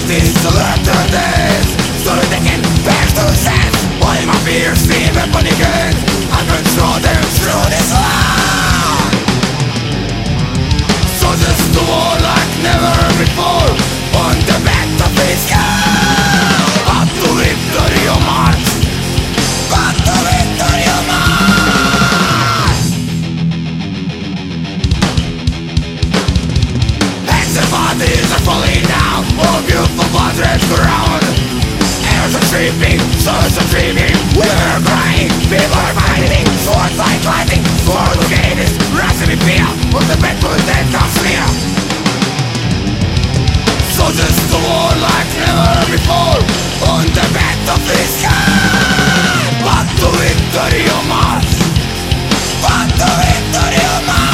these selected days, so that they can back to sense. All my fears seem upon again, I control them through this land. So just the war like never before, on the battlefield scale. But to victory you march, but to victory you march. As the bodies are falling down, all beautiful blood-red ground. Airs are tripping, souls are dreaming, we're crying, people are fighting, swords like lightning, for the game is rising in fear, on the battlefield that comes near. So just the war like never before, on the battlefield sky. But to victory you march, but to victory you march.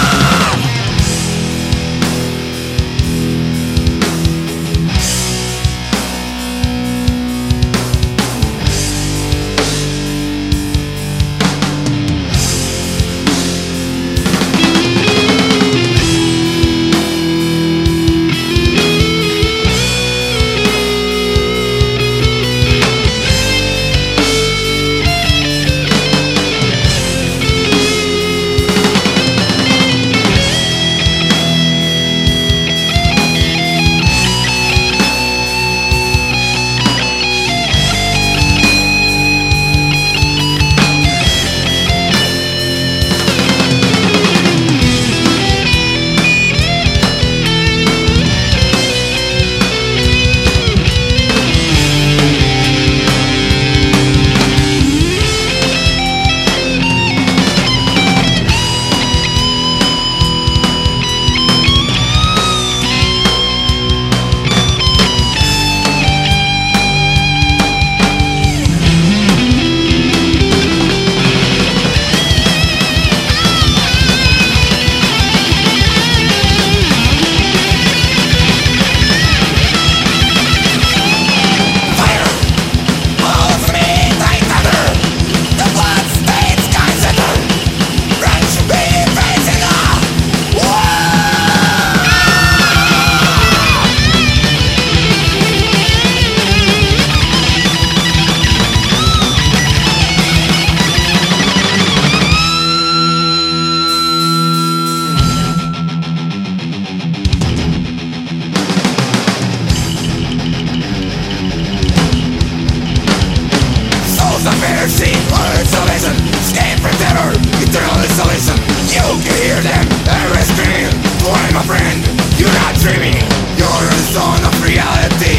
Isolation, escape from terror, eternal isolation. You can hear them, every scream. Boy, my friend, you're not dreaming. You're a zone of reality.